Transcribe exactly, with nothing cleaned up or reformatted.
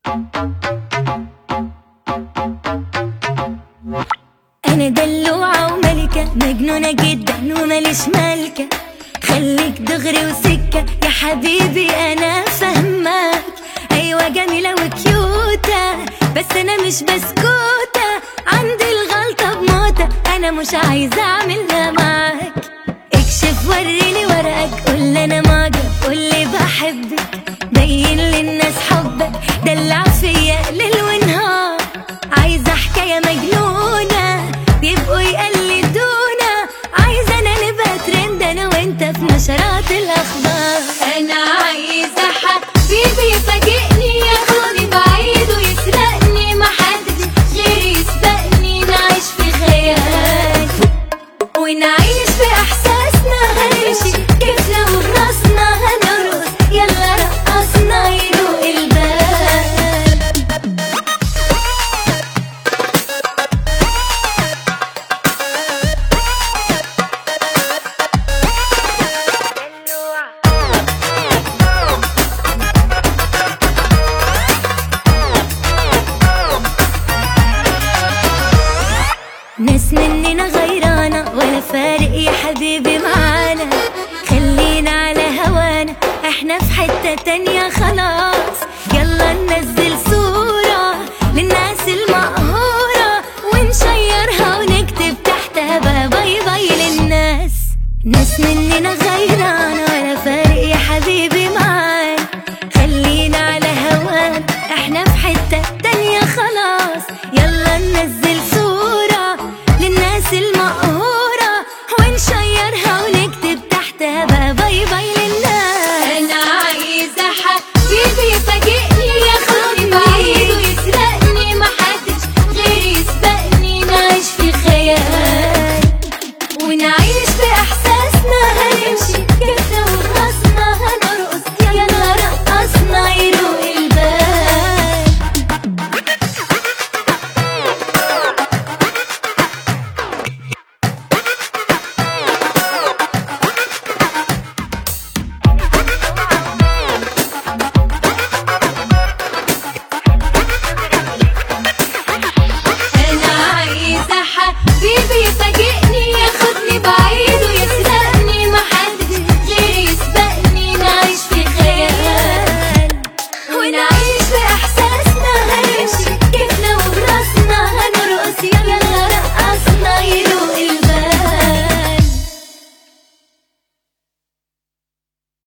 أنا دلوعة وملكة مجنونة جدا وماليش مالكة، خليك دغري وسكة يا حبيبي أنا فهمك. أيوة جميلة وكيوتة بس أنا مش بسكوتة، عندي الغلطة بموتة أنا مش عايزة أعملها معاك. اكشف وريني ورقك قول أنا معجب، قولي بحبك بين للناس حبك، دلع فيا ليل ونهار. عايزة حكاية مجنونة بيبقوا يقلدونا، عايزة أنا نبقى ترند أنا وأنت في نشرات الأخبار. أنا عايزة حبيبي يفاجئني ياخدني بعيد ويسرقني، محدش غيري يسبقني، نعيش في خيال ونعيش في إحساسنا، هنمشي كيفنا وبراسنا هنرقص يلا رقصنا يروق البال. ناس مننا غيرانة ولا فارق يا حبيبي معانا، خلينا على هوانا احنا في حتة تانية.